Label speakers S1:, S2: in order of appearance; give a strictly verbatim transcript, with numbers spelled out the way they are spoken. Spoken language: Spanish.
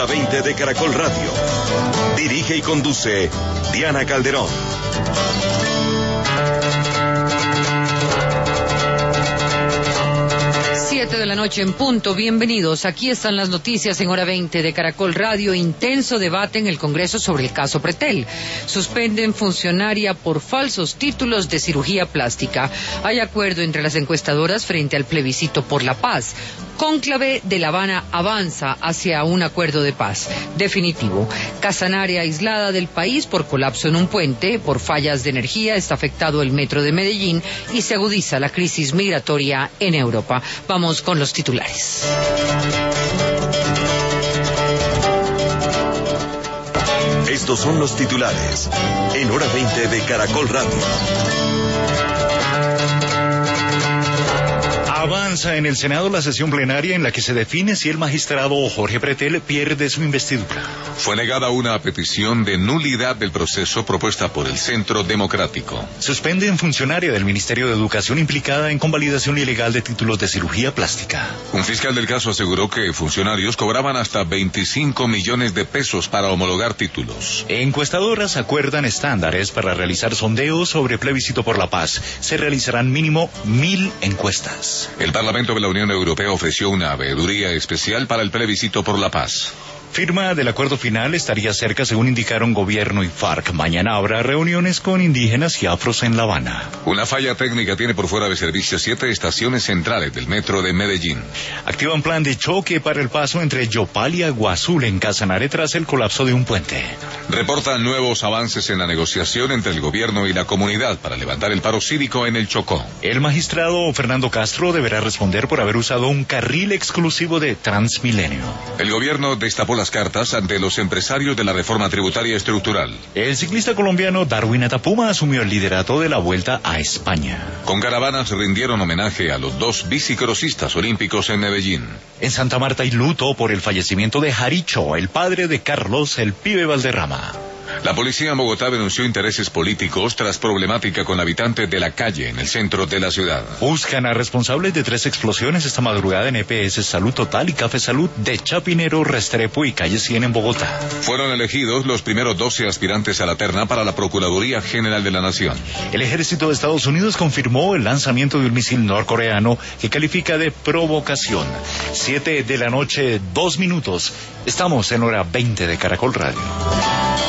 S1: Hora veinte de Caracol Radio. Dirige y conduce Diana Calderón.
S2: Siete de la noche en punto, bienvenidos. Aquí están las noticias en Hora veinte de Caracol Radio. Intenso debate en el Congreso sobre el caso Pretel. Suspenden funcionaria por falsos títulos de cirugía plástica. Hay acuerdo entre las encuestadoras frente al plebiscito por la paz. Cónclave de La Habana avanza hacia un acuerdo de paz definitivo. Casanare aislada del país por colapso en un puente, por fallas de energía, está afectado el metro de Medellín y se agudiza la crisis migratoria en Europa. Vamos con los titulares.
S1: Estos son los titulares en Hora veinte de Caracol Radio.
S3: Avanza en el Senado la sesión plenaria en la que se define si el magistrado Jorge Pretel pierde su investidura.
S4: Fue negada una petición de nulidad del proceso propuesta por el Centro Democrático.
S3: Suspenden funcionaria del Ministerio de Educación implicada en convalidación ilegal de títulos de cirugía plástica.
S4: Un fiscal del caso aseguró que funcionarios cobraban hasta veinticinco millones de pesos para homologar títulos.
S3: Encuestadoras acuerdan estándares para realizar sondeos sobre plebiscito por la paz. Se realizarán mínimo mil encuestas.
S4: El Parlamento de la Unión Europea ofreció una veeduría especial para el plebiscito por la paz.
S3: Firma del acuerdo final estaría cerca, según indicaron gobierno y FARC. Mañana habrá reuniones con indígenas y afros en La Habana.
S4: Una falla técnica tiene por fuera de servicio siete estaciones centrales del metro de Medellín.
S3: Activan plan de choque para el paso entre Yopal y Aguazul en Casanare tras el colapso de un puente.
S4: Reportan nuevos avances en la negociación entre el gobierno y la comunidad para levantar el paro cívico en el Chocó.
S3: El magistrado Fernando Castro deberá responder por haber usado un carril exclusivo de Transmilenio.
S4: El gobierno destapó la cartas ante los empresarios de la reforma tributaria estructural.
S3: El ciclista colombiano Darwin Atapuma asumió el liderato de la Vuelta a España.
S4: Con caravanas rindieron homenaje a los dos bicicrocistas olímpicos en Medellín.
S3: En Santa Marta hay luto por el fallecimiento de Jaricho, el padre de Carlos el Pibe Valderrama.
S4: La policía en Bogotá denunció intereses políticos tras problemática con habitantes de la calle en el centro de la ciudad.
S3: Buscan a responsables de tres explosiones esta madrugada en E P S Salud Total y Café Salud de Chapinero, Restrepo y Calle cien en Bogotá.
S4: Fueron elegidos los primeros doce aspirantes a la terna para la Procuraduría General de la Nación.
S3: El ejército de Estados Unidos confirmó el lanzamiento de un misil norcoreano que califica de provocación. Siete de la noche, dos minutos. Estamos en Hora veinte de Caracol Radio.